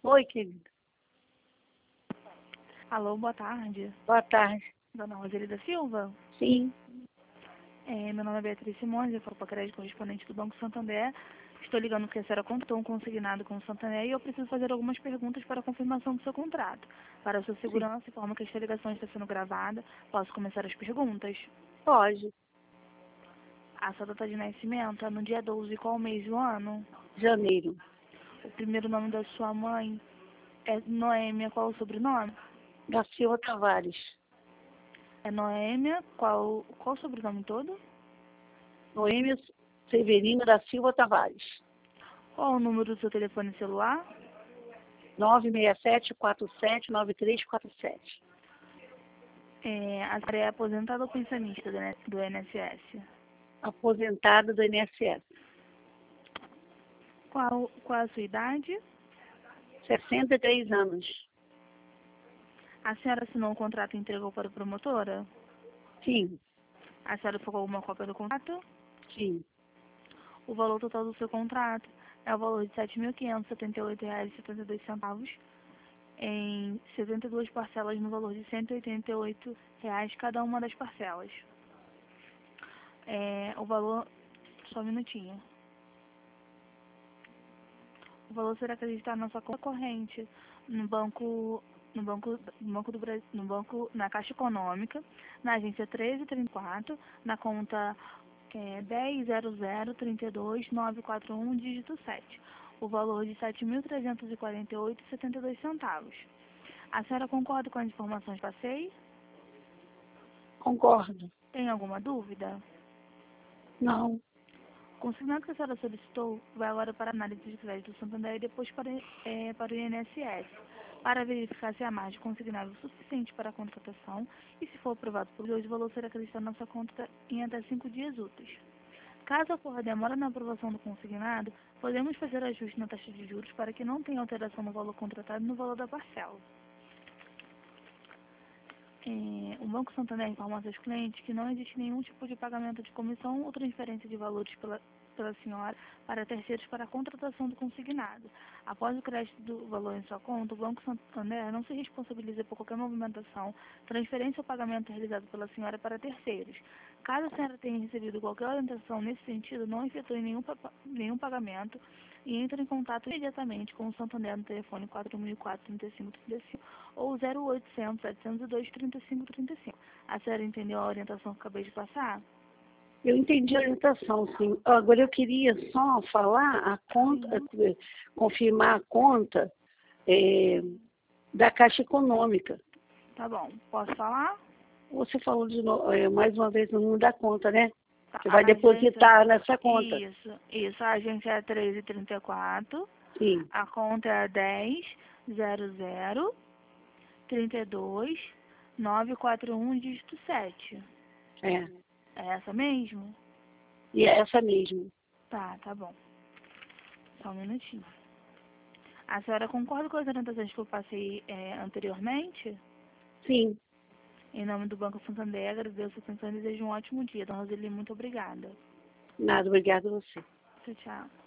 Oi, querida. Alô, boa tarde. Boa tarde. Dona Roseli da Silva? Sim. Meu nome é Beatriz Simões, eu falo para a crédito correspondente do Banco Santander. Estou ligando porque a senhora contou um consignado com o Santander e eu preciso fazer algumas perguntas para a confirmação do seu contrato. Para a sua segurança, informo que esta ligação está sendo gravada. Posso começar as perguntas? Pode. A sua data de nascimento é no dia 12, qual mês do ano? Janeiro. O primeiro nome da sua mãe é Noêmia, qual o sobrenome? Da Silva Tavares. É Noêmia, qual o sobrenome todo? Noêmia Severino da Silva Tavares. Qual o número do seu telefone celular? 967-479347. A senhora é aposentada ou pensionista do INSS? Aposentada do INSS. Qual a sua idade? 63 anos. A senhora assinou um contrato e entregou para a promotora? Sim. A senhora ficou alguma cópia do contrato? Sim. O valor total do seu contrato é o valor de R$ 7.578,72 em 72 parcelas no valor de R$ 188 cada uma das parcelas. O valor... Só um minutinho. O valor será acreditado na sua conta corrente na Caixa Econômica, na agência 1334, na conta 10.0032.941, dígito 7. O valor de R$ 7.348,72. A senhora concorda com as informações que passei? Concordo. Tem alguma dúvida? Não. O consignado que a senhora solicitou vai agora para a análise de crédito do Santander e depois para o INSS, para verificar se há margem consignado suficiente para a contratação e, se for aprovado por hoje, o valor será acreditado na sua conta em até 5 dias úteis. Caso ocorra demora na aprovação do consignado, podemos fazer ajuste na taxa de juros para que não tenha alteração no valor contratado e no valor da parcela. O Banco Santander informa aos seus clientes que não existe nenhum tipo de pagamento de comissão ou transferência de valores pela senhora para terceiros para a contratação do consignado. Após o crédito do valor em sua conta, o Banco Santander não se responsabiliza por qualquer movimentação, transferência ou pagamento realizado pela senhora para terceiros. Caso a senhora tenha recebido qualquer orientação nesse sentido, não efetue nenhum pagamento e entre em contato imediatamente com o Santander no telefone 4004-3535 ou 0800-702-3535. A senhora entendeu a orientação que acabei de passar? Eu entendi a orientação, sim. Agora eu queria só falar a conta, confirmar a conta da Caixa Econômica. Tá bom. Posso falar? Você falou de mais uma vez o número da conta, né? Tá. Você vai depositar nessa conta. Isso. A agência é 1334. Sim. A conta é 10.0032.941, dígito 7. É. É essa mesmo? E é essa mesmo. Tá bom. Só um minutinho. A senhora concorda com as orientações que eu passei anteriormente? Sim. Em nome do Banco Santander, agradeço a atenção e desejo um ótimo dia. Dona Roseli, muito obrigada. Nada, obrigada a você. Tchau.